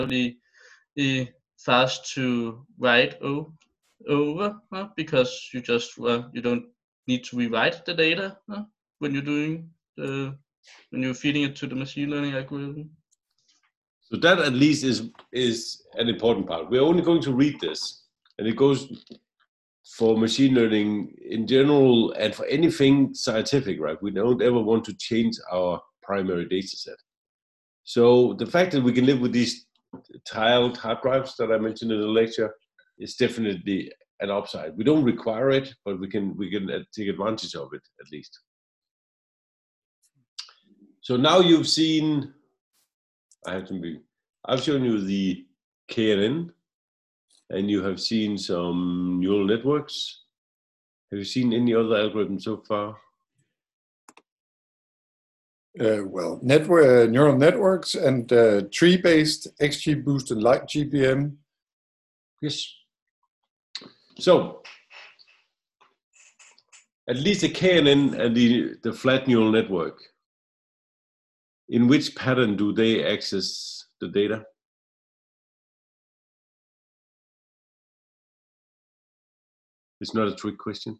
necessarily fast to write over because you just you don't need to rewrite the data when you're doing when you're feeding it to the machine learning algorithm. So that at least is an important part. We're only going to read this, and it goes for machine learning in general and for anything scientific, right? We don't ever want to change our primary data set. So the fact that we can live with these tiled hard drives that I mentioned in the lecture is definitely an upside. We don't require it, but we can take advantage of it at least. So now you've seen, I've shown you the KNN, and you have seen some neural networks. Have you seen any other algorithms so far? Well, neural networks and tree-based XGBoost and LightGBM. Yes. So, at least the KNN and the flat neural network, in which pattern do they access the data? It's not a trick question.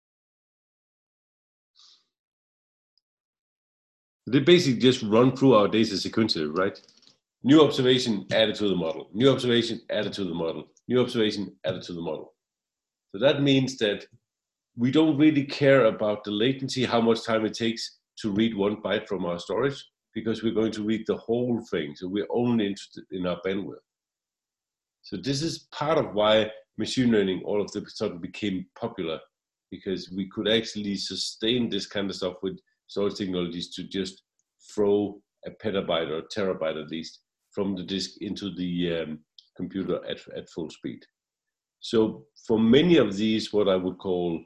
They basically just run through our data sequentially, right? New observation added to the model. New observation added to the model. New observation added to the model. So that means that we don't really care about the latency, how much time it takes to read 1 byte from our storage, because we're going to read the whole thing. So we're only interested in our bandwidth. So this is part of why machine learning all of a sudden became popular, because we could actually sustain this kind of stuff with storage technologies to just throw a petabyte or terabyte at least from the disk into the computer at full speed. So for many of these, what I would call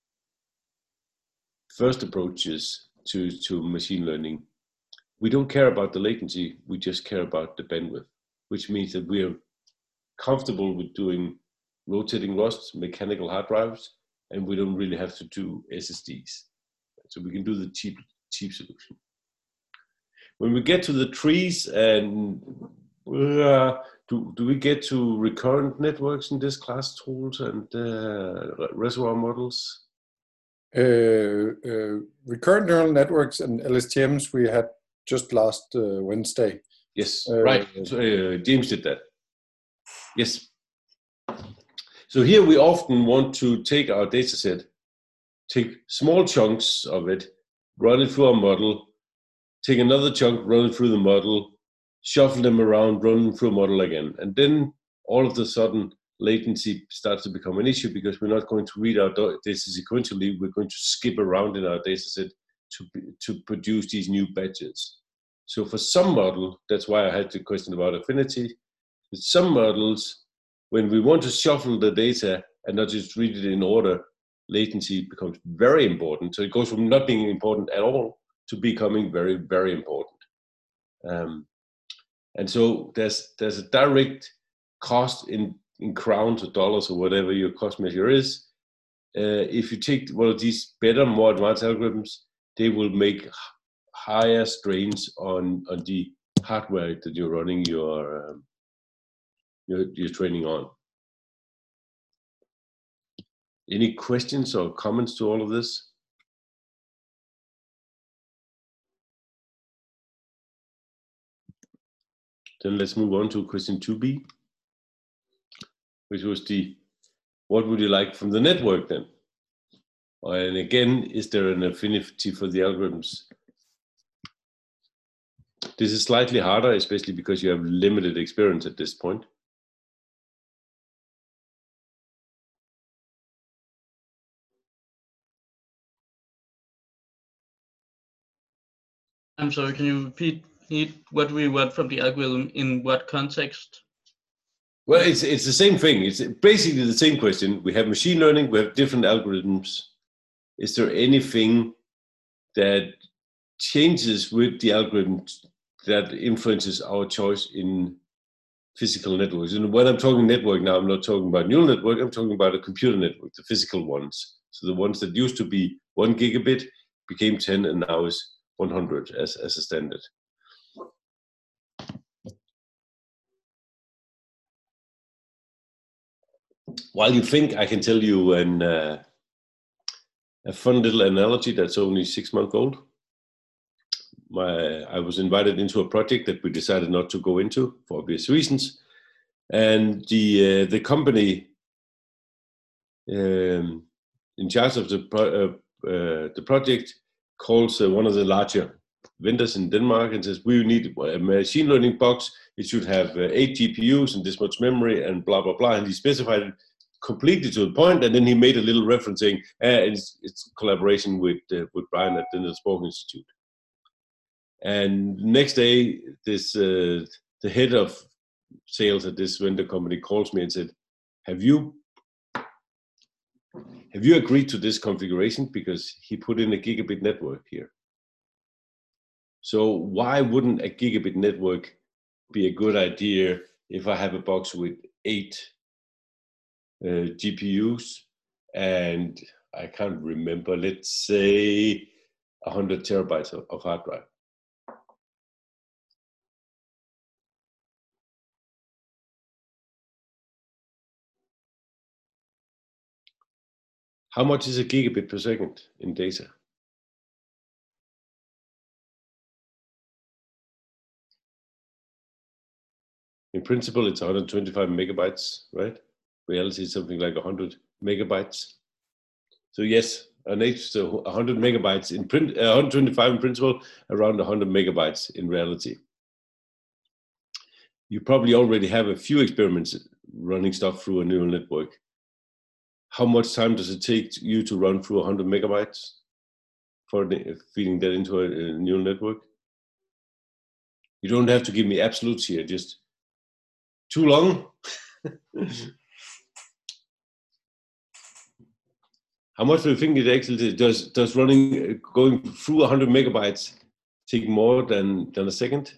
first approaches to machine learning, we don't care about the latency, we just care about the bandwidth, which means that we are comfortable with doing rotating ROST, mechanical hard drives, and we don't really have to do SSDs. So we can do the cheap solution. When we get to the trees, and do we get to recurrent networks in this class tools and reservoir models? Recurrent neural networks and LSTMs we had just last Wednesday. Yes, right. James did that. Yes. So here we often want to take our data set, take small chunks of it, run it through our model, take another chunk, run it through the model, shuffle them around, run them through a model again. And then all of a sudden, latency starts to become an issue because we're not going to read our data sequentially. We're going to skip around in our data set to produce these new batches. So for some model, that's why I had the question about affinity. With some models, when we want to shuffle the data and not just read it in order, latency becomes very important. So it goes from not being important at all to becoming very, very important. And so there's a direct cost in crowns or dollars or whatever your cost measure is. If you take one of these better, more advanced algorithms, they will make higher strains on the hardware that you're running your training on. Any questions or comments to all of this? Then let's move on to question 2b, which was what would you like from the network then? And again, is there an affinity for the algorithms? This is slightly harder, especially because you have limited experience at this point. I'm sorry, can you repeat what we want from the algorithm in what context? Well, it's the same thing. It's basically the same question. We have machine learning, we have different algorithms. Is there anything that changes with the algorithms that influences our choice in physical networks? And when I'm talking network now, I'm not talking about neural network, I'm talking about a computer network, the physical ones. So the ones that used to be 1 gigabit became 10 and now is 100 as a standard. While you think, I can tell you a fun little analogy that's only 6 months old. I was invited into a project that we decided not to go into for obvious reasons, and the company in charge of the project calls one of the larger vendors in Denmark and says, we need a machine learning box. It should have 8 GPUs and this much memory and blah, blah, blah. And he specified it completely to the point. And then he made a little reference saying, it's collaboration with Brian at the Niels Bohr Institute. And next day, the head of sales at this vendor company calls me and said, have you agreed to this configuration? Because he put in a gigabit network here. So why wouldn't a gigabit network be a good idea if I have a box with 8 GPUs and I can't remember, let's say 100 terabytes of hard drive? How much is a gigabit per second in data? In principle, it's 125 megabytes, right? Reality is something like 100 megabytes. So yes, an 100 megabytes in print, 125 in principle, around 100 megabytes in reality. You probably already have a few experiments running stuff through a neural network. How much time does it take you to run through 100 megabytes for feeding that into a neural network? You don't have to give me absolutes here, just too long. How much do you think it actually does going through 100 megabytes take more than a second?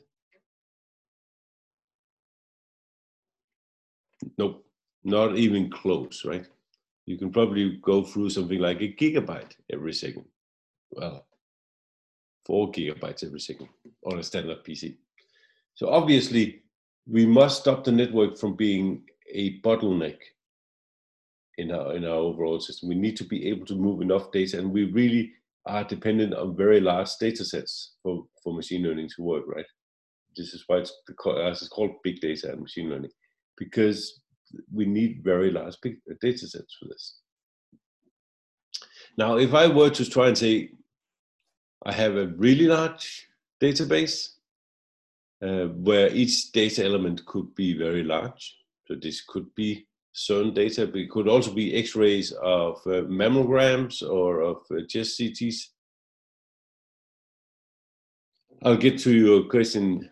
Nope, not even close, right? You can probably go through something like a gigabyte every second. Well, 4 gigabytes every second on a standard PC. So obviously, we must stop the network from being a bottleneck in our overall system. We need to be able to move enough data, and we really are dependent on very large data sets for machine learning to work, right? This is why it's called big data and machine learning, because we need very large big data sets for this. Now, if I were to try and say, I have a really large database where each data element could be very large. So this could be CERN data, but it could also be X-rays of mammograms or of chest CTs. I'll get to your question.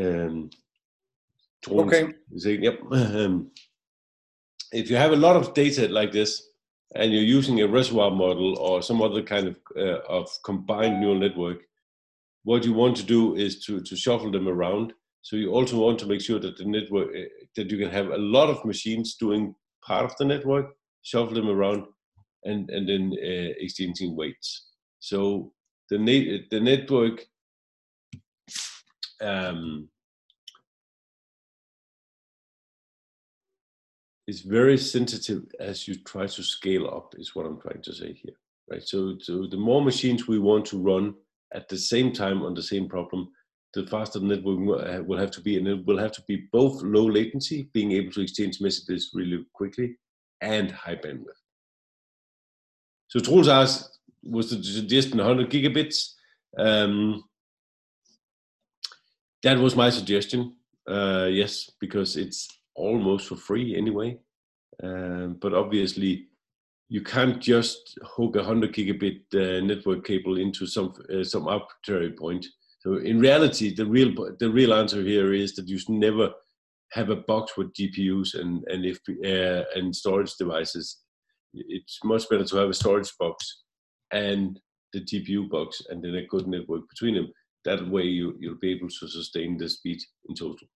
Okay. Yep. If you have a lot of data like this, and you're using a reservoir model or some other kind of combined neural network, what you want to do is to shuffle them around. So you also want to make sure that the network, that you can have a lot of machines doing part of the network, shuffle them around, and then exchanging weights. So the network is very sensitive as you try to scale up, is what I'm trying to say here, right? So the more machines we want to run at the same time on the same problem, the faster the network will have to be, and it will have to be both low latency, being able to exchange messages really quickly, and high bandwidth. So Troels asked, was the suggestion 100 gigabits? That was my suggestion, yes, because it's almost for free anyway. But obviously, you can't just hook a 100 gigabit network cable into some arbitrary point. So in reality, the real answer here is that you should never have a box with GPUs and storage devices. It's much better to have a storage box and the GPU box, and then a good network between them. That way, you'll be able to sustain the speed in total.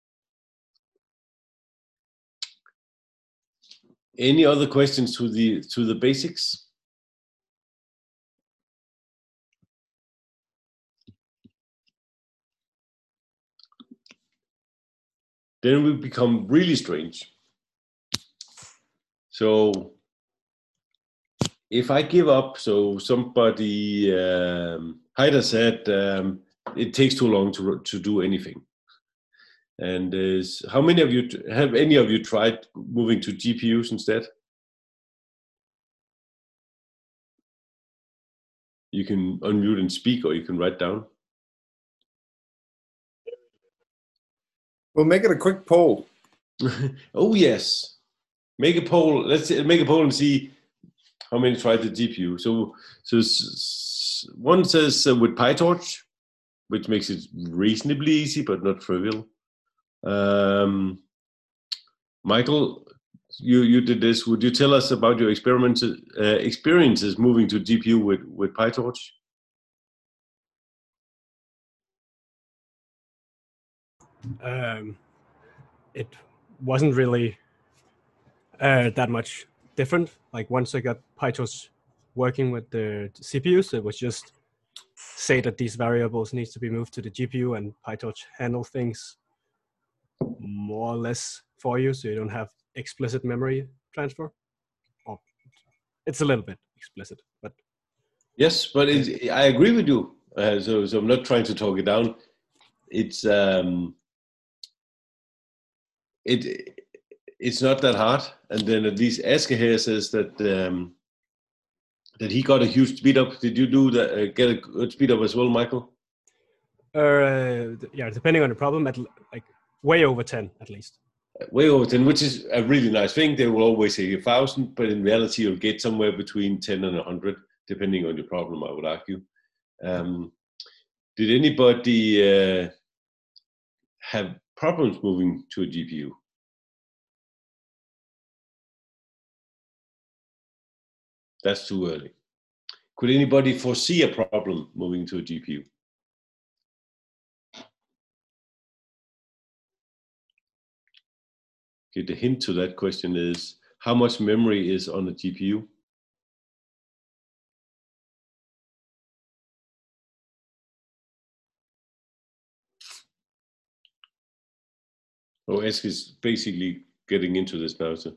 Any other questions to the basics? Then we become really strange. So if I give up, so somebody, Heider said, it takes too long to do anything. And how many of you have any of you tried moving to GPUs instead? You can unmute and speak, or you can write down. We'll make it a quick poll. Oh yes, make a poll. Let's make a poll and see how many tried the GPU. So one says with PyTorch, which makes it reasonably easy but not trivial. Michael, you did this. Would you tell us about your experiences moving to GPU with PyTorch? It wasn't really that much different. Like once I got PyTorch working with the CPUs, it was just say that these variables needs to be moved to the GPU, and PyTorch handle things more or less for you, so you don't have explicit memory transfer. Or it's a little bit explicit, but yes, but I agree with you. So I'm not trying to talk it down. It's it's not that hard. And then at least Asger here says that that he got a huge speed up. Did you do that? Get a good speed up as well, Michael? Yeah, depending on the problem, at like way over 10 at least. Way over 10, which is a really nice thing. They will always say 1,000, but in reality, you'll get somewhere between 10 and 100, depending on your problem, I would argue. Did anybody have problems moving to a GPU? That's too early. Could anybody foresee a problem moving to a GPU? Okay, the hint to that question is, how much memory is on a GPU? Oh, Esk is basically getting into this now. So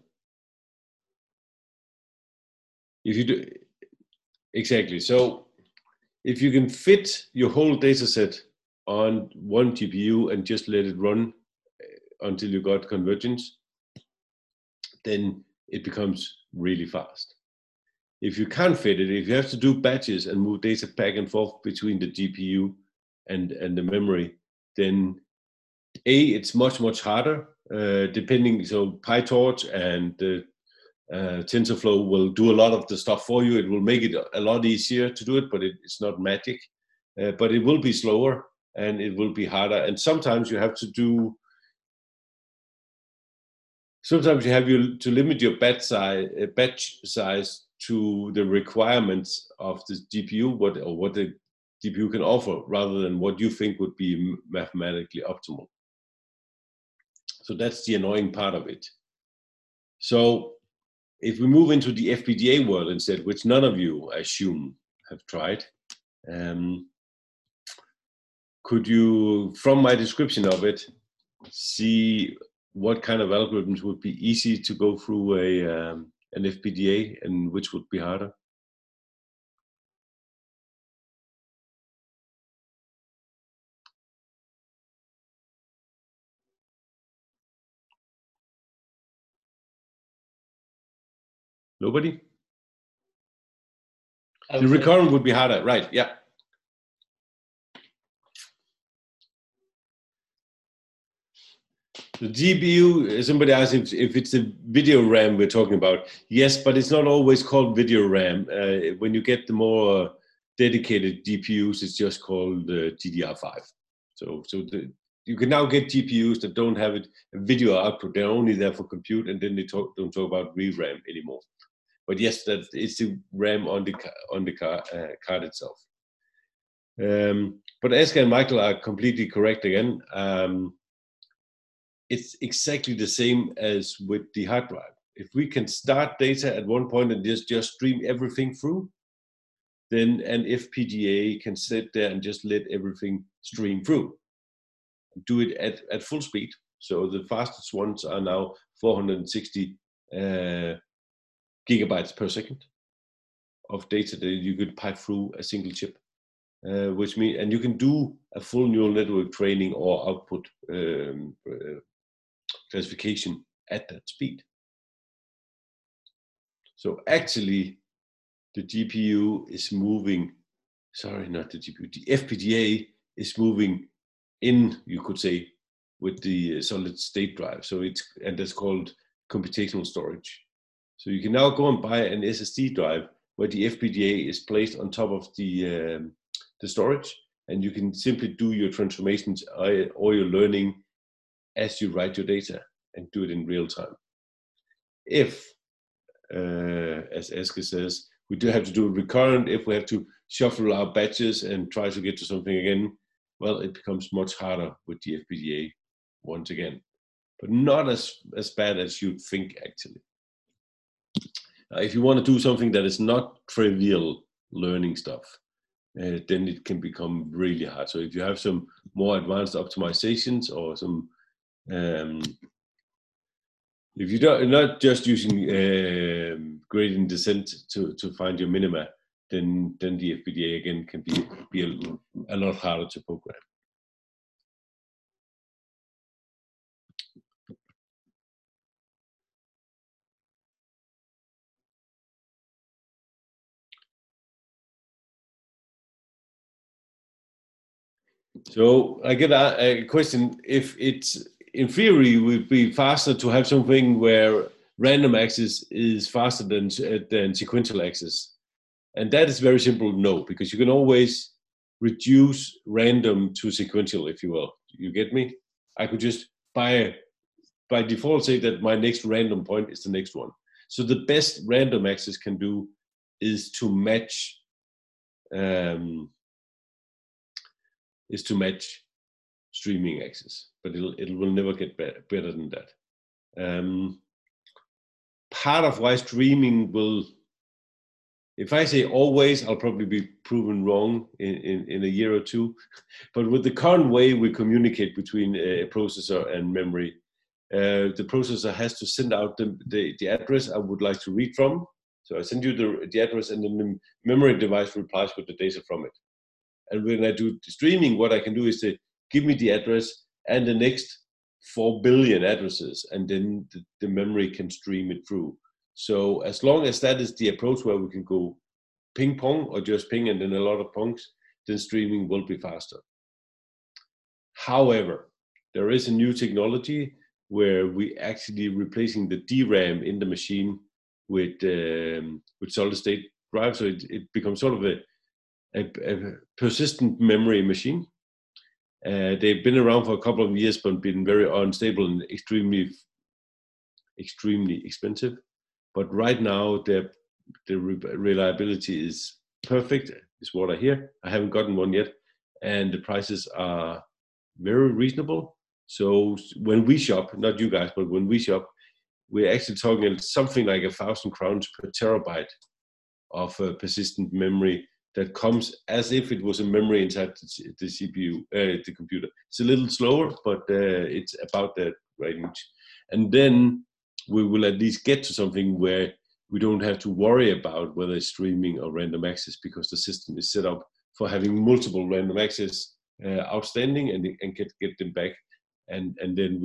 if you do, exactly. So if you can fit your whole data set on one GPU and just let it run until you got convergence, then it becomes really fast. If you can't fit it, if you have to do batches and move data back and forth between the GPU and the memory, then it's much harder. Depending, so PyTorch and TensorFlow will do a lot of the stuff for you. It will make it a lot easier to do it, but it's not magic. But it will be slower and it will be harder. And sometimes you have to do. Sometimes you have to limit your batch size to the requirements of the GPU, what the GPU can offer, rather than what you think would be mathematically optimal. So that's the annoying part of it. So if we move into the FPGA world instead, which none of you, I assume, have tried, could you, from my description of it, see what kind of algorithms would be easy to go through an FPGA and which would be harder? Nobody? The recurrent would be harder, right? Yeah. The GPU, somebody asked if it's a video RAM we're talking about. Yes, but it's not always called video RAM. When you get the more dedicated GPUs, it's just called DDR5. So you can now get GPUs that don't have a video output. They're only there for compute, and then they don't talk about VRAM anymore. But yes, it's the RAM on the card itself. But Asger and Michael are completely correct again. It's exactly the same as with the hard drive. If we can start data at one point and just stream everything through, then an FPGA can sit there and just let everything stream through. Do it at full speed. So the fastest ones are now 460 gigabytes per second of data that you could pipe through a single chip, which means, and you can do a full neural network training or output classification at that speed. So actually, the GPU is moving. Sorry, not the GPU. The FPGA is moving in, you could say, with the solid state drive. So that's called computational storage. So you can now go and buy an SSD drive where the FPGA is placed on top of the storage, and you can simply do your transformations or your learning as you write your data and do it in real time. If, as Eske says, we do have to do it recurrent, if we have to shuffle our batches and try to get to something again, well, it becomes much harder with the FPGA once again, but not as bad as you'd think, actually. If you want to do something that is not trivial learning stuff, then it can become really hard. So if you have some more advanced optimizations or some, if you're not just using gradient descent to find your minima, then the FPGA again can be a lot harder to program. So I get a question: if it's in theory would be faster to have something where random access is faster than sequential access, and that is very simple. No, because you can always reduce random to sequential, if you will. You get me? I could just by default say that my next random point is the next one. So the best random access can do is to match. Streaming access, but it will never get better than that. Part of why streaming will, if I say always, I'll probably be proven wrong in a year or two, but with the current way we communicate between a processor and memory, the processor has to send out the address I would like to read from. So I send you the address, and then the memory device replies with the data from it. And when I do the streaming, what I can do is say, give me the address and the next 4 billion addresses, and then the memory can stream it through. So as long as that is the approach where we can go ping pong or just ping and then a lot of pongs, then streaming will be faster. However, there is a new technology where we actually replacing the DRAM in the machine with solid state drive. So it becomes sort of a persistent memory machine. They've been around for a couple of years, but been very unstable and extremely expensive. But right now, the reliability is perfect, is what I hear. I haven't gotten one yet, and the prices are very reasonable. So when we shop, not you guys, but when we shop, we're actually talking something like 1,000 crowns per terabyte of persistent memory that comes as if it was a memory inside the CPU, the computer. It's a little slower, but it's about that range. And then we will at least get to something where we don't have to worry about whether it's streaming or random access, because the system is set up for having multiple random access outstanding and get them back. And then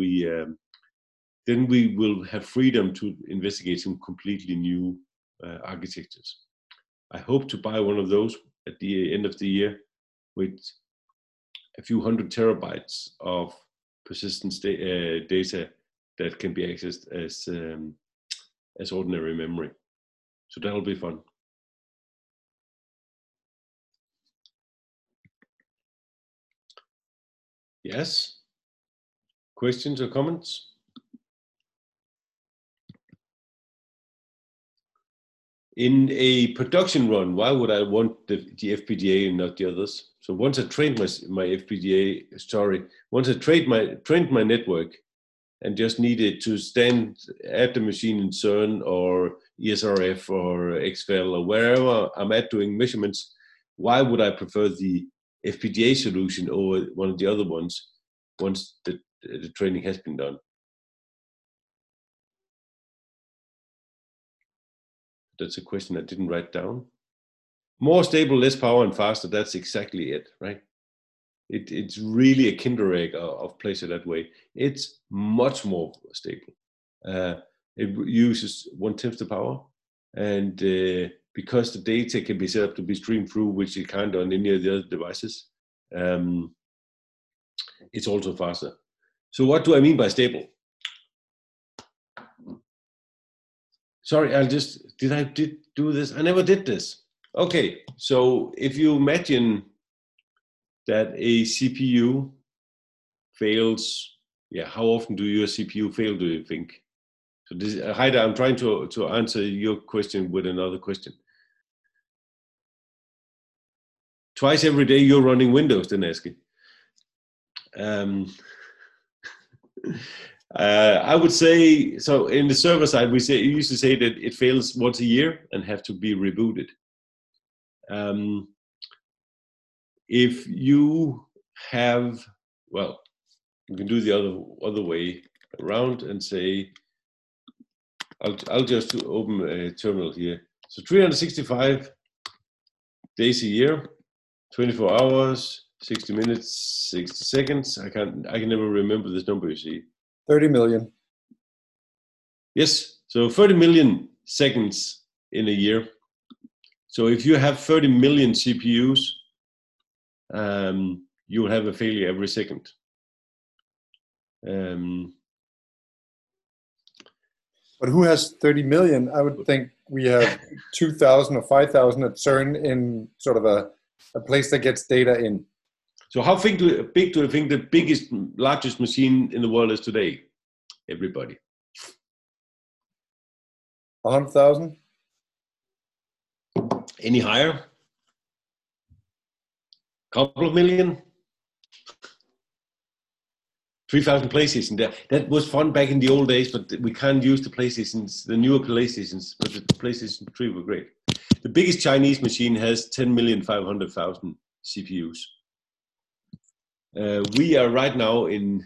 we will have freedom to investigate some completely new architectures. I hope to buy one of those at the end of the year with a few hundred terabytes of persistent data that can be accessed as ordinary memory. So that'll be fun. Yes? Questions or comments? In a production run, why would I want the FPGA and not the others? So once I trained my FPGA, once I trained my network and just needed to stand at the machine in CERN or ESRF or XFEL or wherever I'm at doing measurements, why would I prefer the FPGA solution over one of the other ones once the training has been done? That's a question I didn't write down. More stable, less power, and faster. That's exactly it, right? It's really a Kinder egg of Placer that way. It's much more stable. It uses 1/10 the power, and because the data can be set up to be streamed through, which it can't on any of the other devices, it's also faster. So what do I mean by stable? Sorry, did I do this? I never did this. Okay, so if you imagine that a CPU fails, how often do your CPU fail, do you think? So this, Heide, I'm trying to answer your question with another question. Twice every day you're running Windows, then Eske. I would say, so in the server side, we used to say that it fails once a year and have to be rebooted. If you have, well, you can do the other way around and say, I'll just open a terminal here. So 365 days a year, 24 hours, 60 minutes, 60 seconds. I can never remember this number, you see. 30 million. Yes, so 30 million seconds in a year. So if you have 30 million CPUs, you will have a failure every second. But who has 30 million? I would think we have 2,000 or 5,000 at CERN in sort of a place that gets data in. So how big do you think the largest machine in the world is today? Everybody. 100,000? Any higher? Couple of million? 3,000 PlayStation. That was fun back in the old days, but we can't use the PlayStations, the newer PlayStations, but the PlayStation 3 were great. The biggest Chinese machine has 10,500,000 CPUs. We are right now in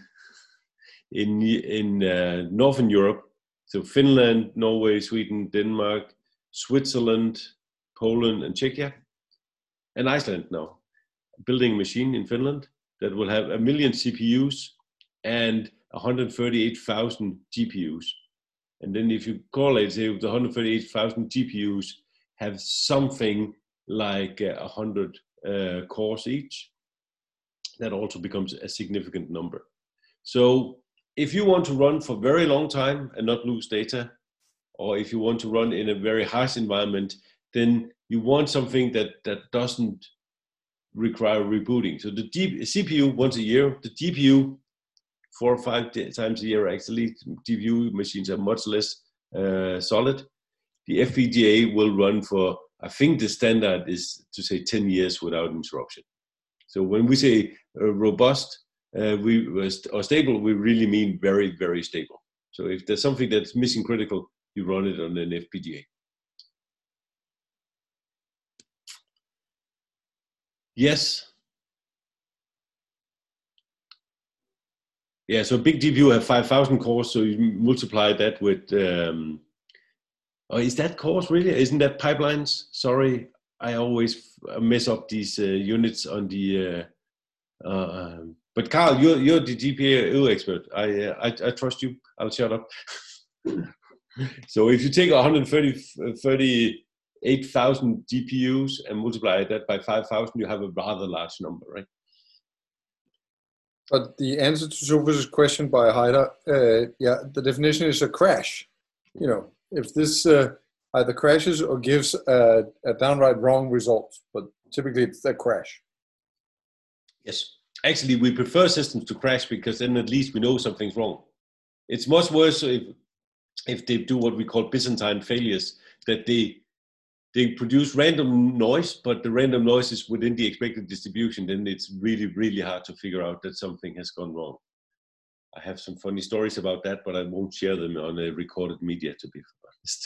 Northern Europe, so Finland, Norway, Sweden, Denmark, Switzerland, Poland, and Czechia, and Iceland now, building a machine in Finland that will have 1 million CPUs and 138,000 GPUs. And then if you correlate, say, the 138,000 GPUs have something like 100 cores each, that also becomes a significant number. So if you want to run for a very long time and not lose data, or if you want to run in a very harsh environment, then you want something that doesn't require rebooting. So the CPU once a year, the GPU 4 or 5 times a year. Actually, GPU machines are much less solid. The FPGA will run for, I think the standard is to say 10 years without interruption. So when we say robust or stable, we really mean very, very stable. So if there's something that's mission critical, you run it on an FPGA. Yes. Yeah, so big GPU have 5,000 cores, so you multiply that with, is that cores really? Isn't that pipelines? Sorry, I always mess up these units on the, but Carl, you're the GPU expert. I trust you, I'll shut up. So if you take 138,000 GPUs and multiply that by 5,000, you have a rather large number, right? But the answer to Sofus' question by Heide, the definition is a crash. You know, if this either crashes or gives a downright wrong result, but typically it's a crash. Yes, actually we prefer systems to crash because then at least we know something's wrong. It's much worse if they do what we call Byzantine failures, that they produce random noise, but the random noise is within the expected distribution, then it's really, really hard to figure out that something has gone wrong. I have some funny stories about that, but I won't share them on a recorded media, to be honest.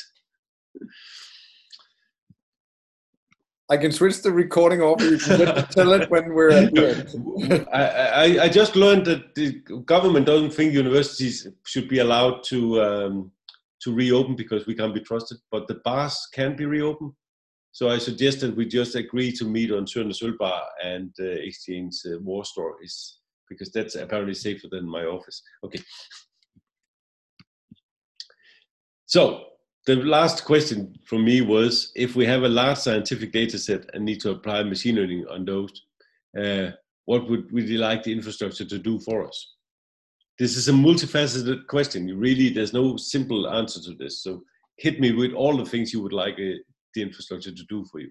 I can switch the recording off. You can tell it when we're at the end. I just learned that the government doesn't think universities should be allowed to to reopen because we can't be trusted, but the bars can be reopened. So I suggest that we just agree to meet on Søren Sølvbar and exchange war stories, because that's apparently safer than my office. Okay. So the last question from me was, if we have a large scientific data set and need to apply machine learning on those, what would we like the infrastructure to do for us? This is a multifaceted question. There's no simple answer to this. So hit me with all the things you would like the infrastructure to do for you.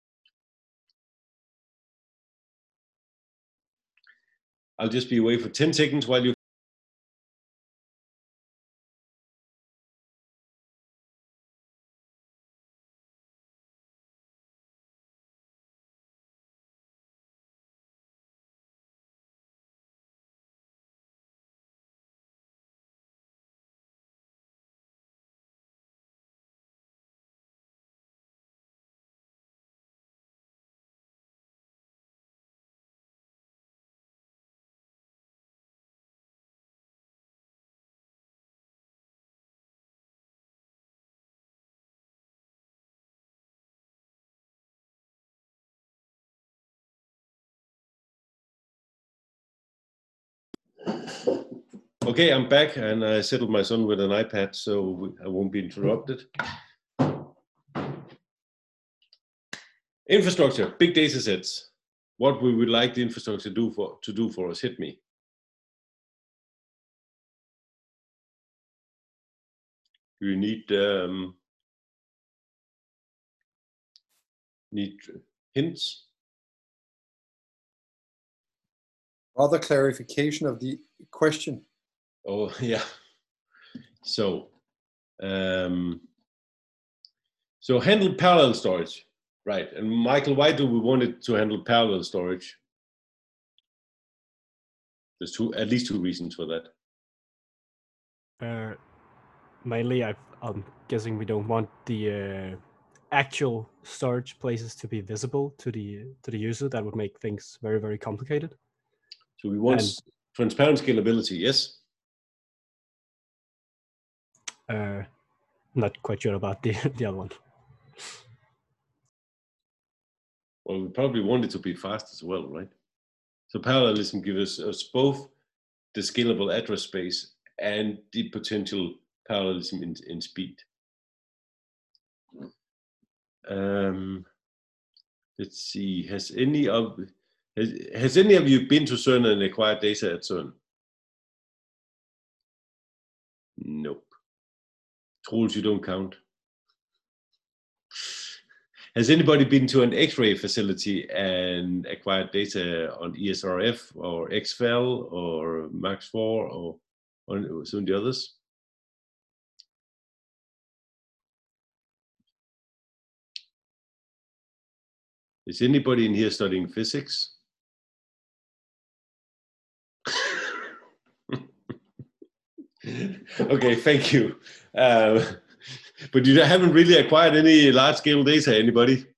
I'll just be away for 10 seconds while you. Okay, I'm back, and I settled my son with an iPad, so I won't be interrupted. Infrastructure, big data sets. What we would like the infrastructure to do for us? Hit me. Do you need hints? Other clarification of the question. Oh yeah. So handle parallel storage, right? And Michael, why do we want it to handle parallel storage? There's at least two reasons for that. Mainly, I'm guessing we don't want the actual storage places to be visible to the user. That would make things very, very complicated. So we want transparent scalability, yes? Not quite sure about the other one. Well, we probably want it to be fast as well, right? So parallelism gives us both the scalable address space and the potential parallelism in speed. Let's see. Has any of you been to CERN and acquired data at CERN? Nope. Trolls, you don't count. Has anybody been to an X-ray facility and acquired data on ESRF or XFEL or MAX4 or on some of the others? Is anybody in here studying physics? Okay, thank you. But you haven't really acquired any large-scale data, anybody?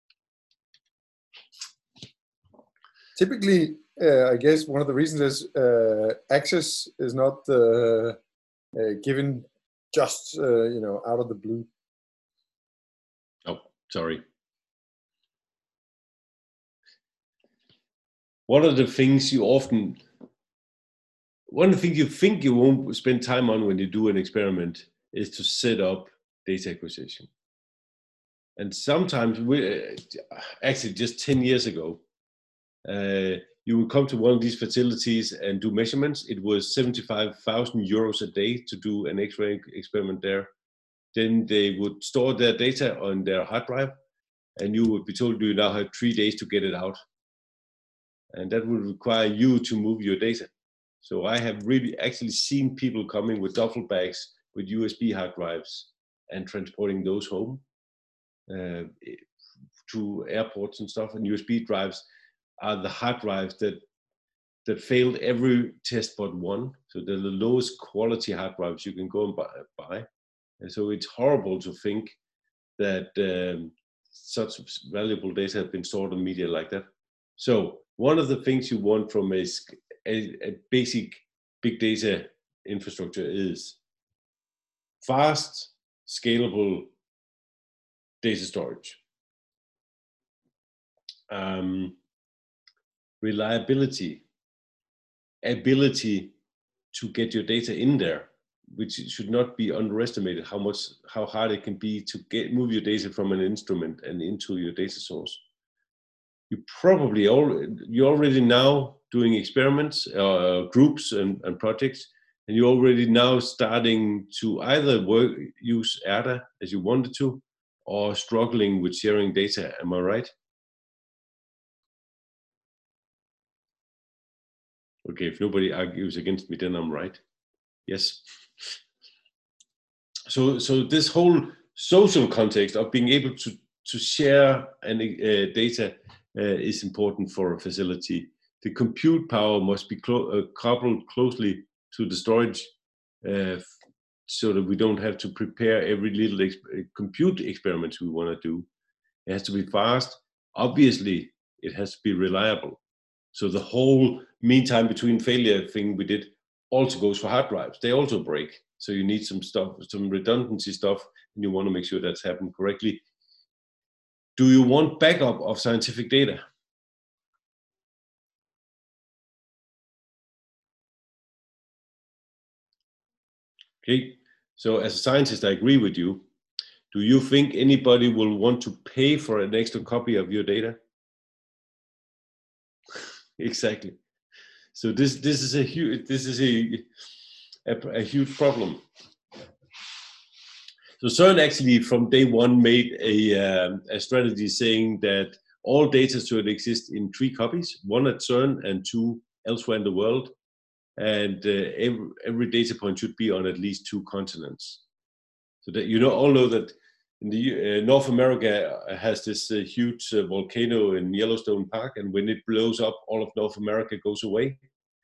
Typically, I guess one of the reasons is access is not given just out of the blue. Oh, sorry. One of the things you think you won't spend time on when you do an experiment is to set up data acquisition. And sometimes, actually just 10 years ago, you would come to one of these facilities and do measurements. It was 75,000 euros a day to do an X-ray experiment there. Then they would store their data on their hard drive, and you would be told you now have 3 days to get it out. And that would require you to move your data. So I have really actually seen people coming with duffel bags with USB hard drives and transporting those home to airports and stuff. And USB drives are the hard drives that failed every test but one. So they're the lowest quality hard drives you can go and buy. And so it's horrible to think that such valuable data have been stored on media like that. So one of the things you want from a basic big data infrastructure is fast, scalable data storage. Reliability, ability to get your data in there, which should not be underestimated, how hard it can be to move your data from an instrument and into your data source. You're already now doing experiments, groups and projects, and you're already now starting to either use Erda as you wanted to, or struggling with sharing data. Am I right? Okay, if nobody argues against me, then I'm right. Yes. So this whole social context of being able to share data is important for a facility. The compute power must be coupled closely to the storage, so that we don't have to prepare every little compute experiments we want to do. It has to be fast. Obviously, it has to be reliable. So the whole meantime between failure thing we did also goes for hard drives. They also break. So you need some redundancy stuff, and you want to make sure that's happened correctly. Do you want backup of scientific data? Okay, so as a scientist, I agree with you. Do you think anybody will want to pay for an extra copy of your data? Exactly. So this is a huge problem. So CERN actually from day one made a strategy saying that all data should exist in 3 copies, 1 at CERN and 2 elsewhere in the world. And every data point should be on at least 2 continents. So that all know that in the North America has this huge volcano in Yellowstone Park, and when it blows up, all of North America goes away.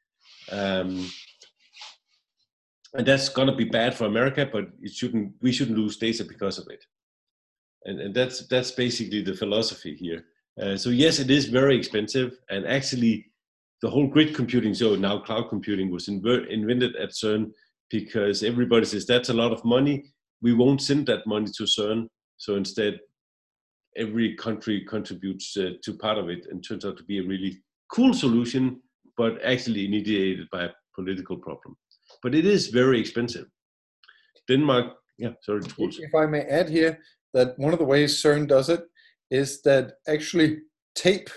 And that's gonna be bad for America, but we shouldn't lose data because of it. And that's basically the philosophy here. So yes, it is very expensive, and actually the whole grid computing, so now cloud computing, was invented at CERN because everybody says that's a lot of money. We won't send that money to CERN. So instead, every country contributes to part of it, and turns out to be a really cool solution, but actually initiated by a political problem. But it is very expensive. Denmark, yeah, sorry. If I may add here, that one of the ways CERN does it is that actually tape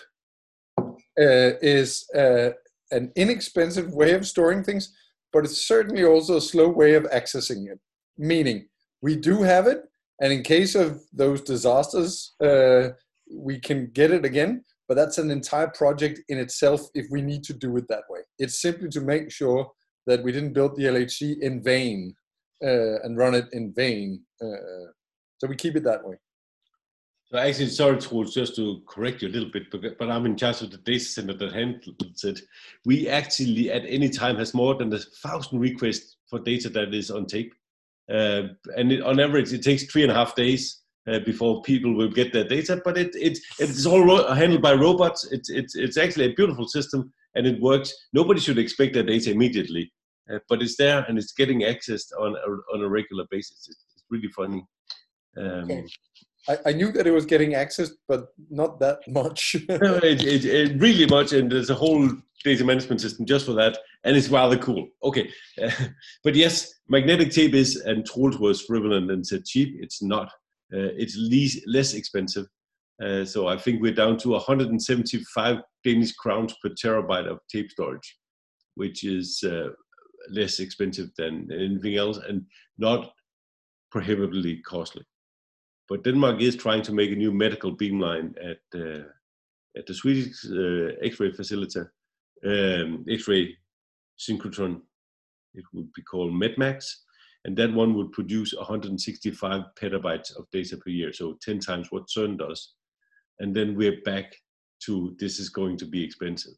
is an inexpensive way of storing things, but it's certainly also a slow way of accessing it. Meaning, we do have it, and in case of those disasters, we can get it again, but that's an entire project in itself if we need to do it that way. It's simply to make sure that we didn't build the LHC in vain and run it in vain. So we keep it that way. So actually, sorry, Troels, just to correct you a little bit, but I'm in charge of the data center that handles it. We actually, at any time, has more than 1,000 requests for data that is on tape. And on average, it takes 3.5 days before people will get their data, but it's all handled by robots. It's actually a beautiful system, and it works. Nobody should expect their data immediately, but it's there, and it's getting accessed on a regular basis. It's really funny. Okay. I knew that it was getting accessed, but not that much. No, it really much, and there's a whole data management system just for that, and it's rather cool. Okay, but yes, magnetic tape is, and Troels was frivolous and said cheap. It's not. It's less expensive. So I think we're down to 175 Danish crowns per terabyte of tape storage, which is less expensive than anything else, and not prohibitively costly. But Denmark is trying to make a new medical beamline at the Swedish X-ray facility, X-ray synchrotron. It would be called MEDMAX, and that one would produce 165 petabytes of data per year, so 10 times what CERN does. And then we're back to this is going to be expensive.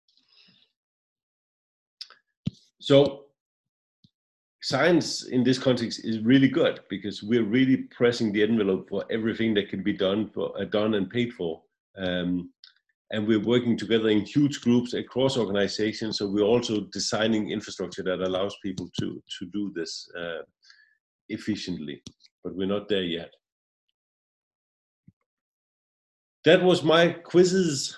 So science in this context is really good because we're really pressing the envelope for everything that can be done and paid for. And we're working together in huge groups across organizations. So we're also designing infrastructure that allows people to do this. efficiently, but we're not there yet. That was my quizzes.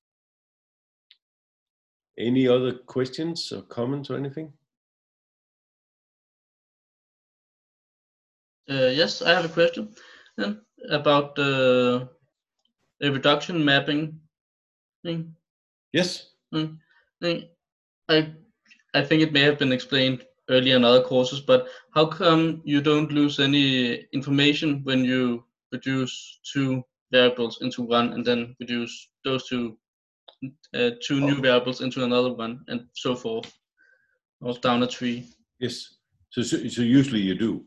Any other questions or comments or anything? Yes, I have a question then about the reduction mapping thing. Yes. I think it may have been explained earlier in other courses, but how come you don't lose any information when you reduce two variables into one and then reduce those two new variables into another one and so forth, or down a tree? Yes. So usually you do.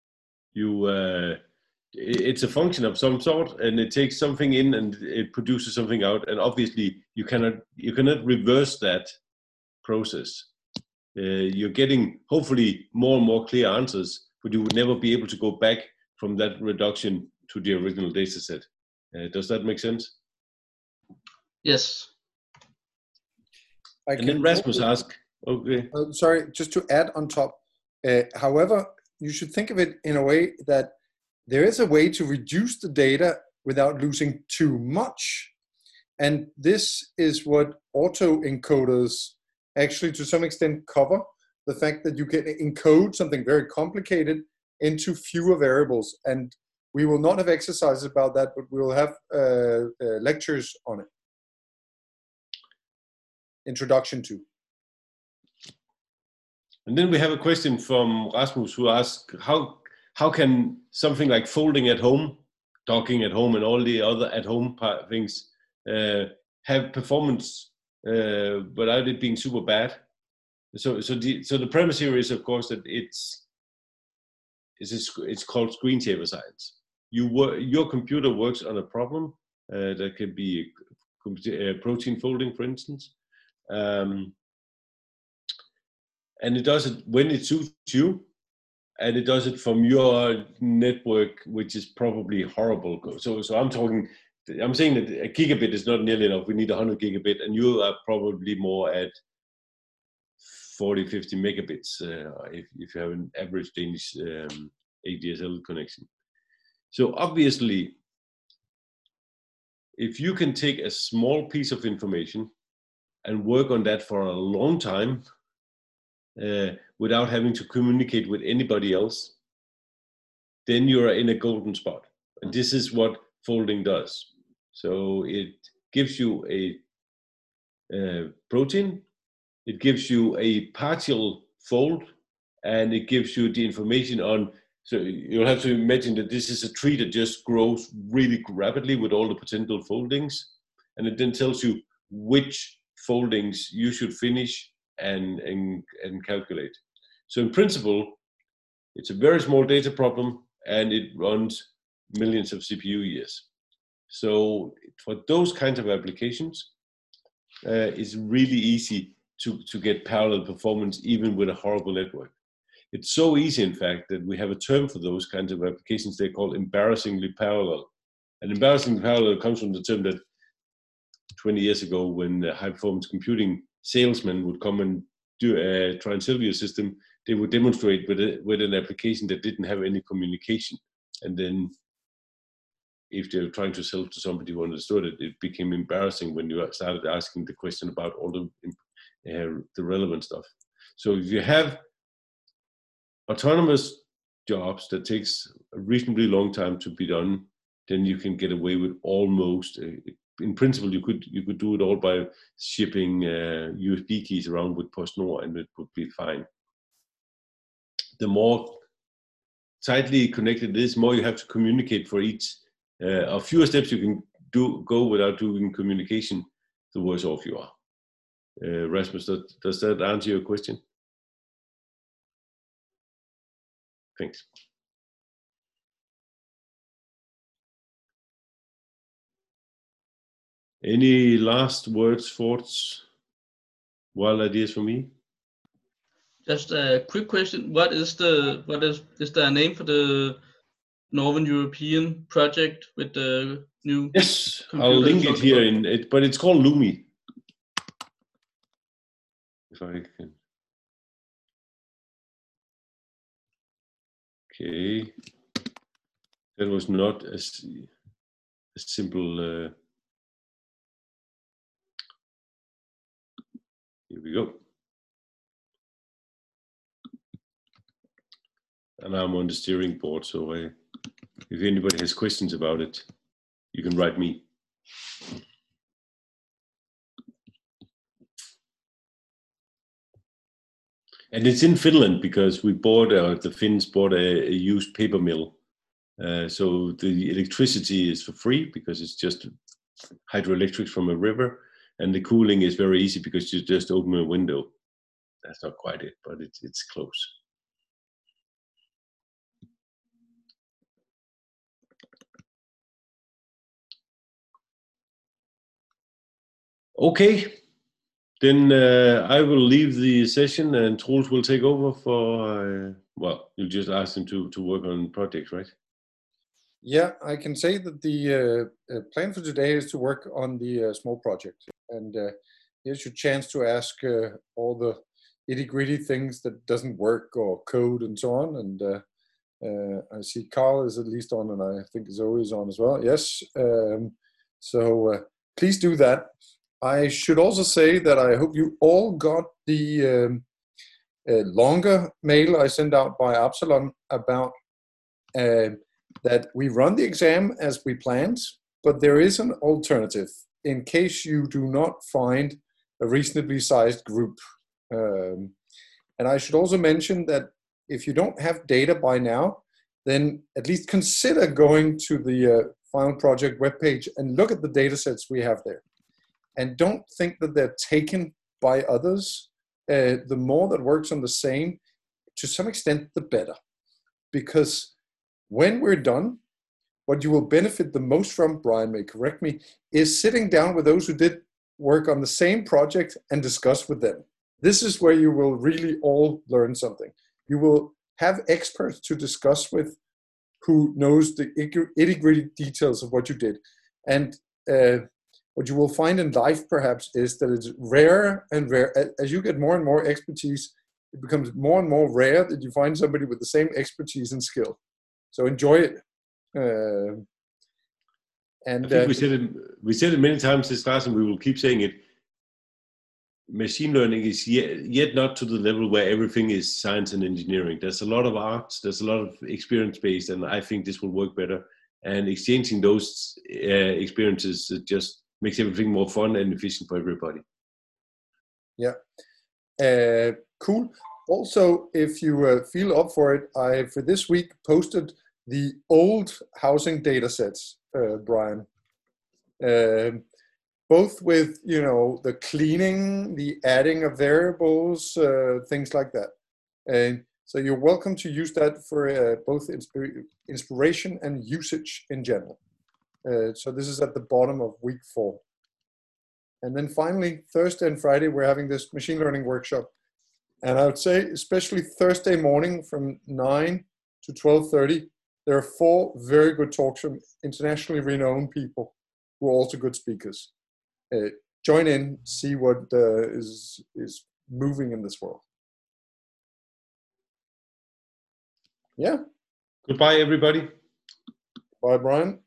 It's a function of some sort, and it takes something in and it produces something out, and obviously you cannot reverse that process. You're getting hopefully more and more clear answers, but you would never be able to go back from that reduction to the original data set. Does that make sense? Yes. And then Rasmus asked, okay. Sorry, just to add on top. However, you should think of it in a way that there is a way to reduce the data without losing too much. And this is what autoencoders actually to some extent cover, the fact that you can encode something very complicated into fewer variables. And we will not have exercises about that, but we will have lectures on it. Introduction to. And then we have a question from Rasmus who asks, how can something like folding at home, docking at home, and all the other at home things have performance without it being super bad? So the premise here is, of course, that it's called screensaver science. Your computer works on a problem that can be protein folding, for instance. And it does it when it suits you, and it does it from your network, which is probably horrible. So I'm saying that a gigabit is not nearly enough. We need 100 gigabit, and you are probably more at 40, 50 megabits if you have an average Danish ADSL connection. So obviously, if you can take a small piece of information and work on that for a long time, without having to communicate with anybody else, then you're in a golden spot. And this is what folding does. So it gives you a protein, it gives you a partial fold, and it gives you the information on, so you'll have to imagine that this is a tree that just grows really rapidly with all the potential foldings, and it then tells you which foldings you should finish and calculate. So in principle, it's a very small data problem, and it runs millions of CPU years. So for those kinds of applications, it's really easy to get parallel performance even with a horrible network. It's so easy, in fact, that we have a term for those kinds of applications. They're called embarrassingly parallel. And embarrassingly parallel comes from the term that 20 years ago, when high-performance computing salesmen would come and try and sell you a system, they would demonstrate with an application that didn't have any communication. And then if they were trying to sell to somebody who understood it, it became embarrassing when you started asking the question about all the relevant stuff. So if you have autonomous jobs that takes a reasonably long time to be done, then you can get away with almost, in principle, you could do it all by shipping USB keys around with PostNord, and it would be fine. The more tightly connected it is, more you have to communicate for each. A fewer steps you can go without doing communication, the worse off you are. Rasmus, does that answer your question? Thanks. Any last words, thoughts, wild ideas for me? Just a quick question: is there a name for the Northern European project with the new? Yes, I'll link it here in it, but it's called Lumi. If I Okay. That was not a simple. Here we go. And I'm on the steering board, so if anybody has questions about it, you can write me. And it's in Finland because we bought, the Finns bought a used paper mill. So the electricity is for free because it's just hydroelectric from a river. And the cooling is very easy because you just open a window. That's not quite it, but it's close. Okay, then I will leave the session and Troels will take over for, well, you'll just ask him to work on projects, right? Yeah, I can say that the plan for today is to work on the small project. And here's your chance to ask all the itty-gritty things that doesn't work or code and so on. And I see Carl is at least on, and I think Zoe is on as well. Yes, so please do that. I should also say that I hope you all got the longer mail I sent out by Absalon about that we run the exam as we planned, but there is an alternative in case you do not find a reasonably sized group. And I should also mention that if you don't have data by now, then at least consider going to the Final Project webpage and look at the data sets we have there. And don't think that they're taken by others. The more that works on the same, to some extent, the better. Because when we're done, what you will benefit the most from, Brian may correct me, is sitting down with those who did work on the same project and discuss with them. This is where you will really all learn something. You will have experts to discuss with who knows the itty-gritty details of what you did. And what you will find in life, perhaps, is that it's rare and rare. As you get more and more expertise, it becomes more and more rare that you find somebody with the same expertise and skill. So enjoy it. And I think we said it many times this class, and we will keep saying it. Machine learning is yet not to the level where everything is science and engineering. There's a lot of arts, there's a lot of experience-based, and I think this will work better. And exchanging those experiences just makes everything more fun and efficient for everybody. Yeah, cool. Also, if you feel up for it, I, for this week, posted the old housing data sets, Brian. Both with, you know, the cleaning, the adding of variables, things like that. And so you're welcome to use that for both inspiration and usage in general. So this is at the bottom of week 4. And then finally, Thursday and Friday, we're having this machine learning workshop. And I would say, especially Thursday morning from 9 to 12:30, there are 4 very good talks from internationally renowned people who are also good speakers. Join in, see what is moving in this world. Yeah. Goodbye, everybody. Bye, Brian.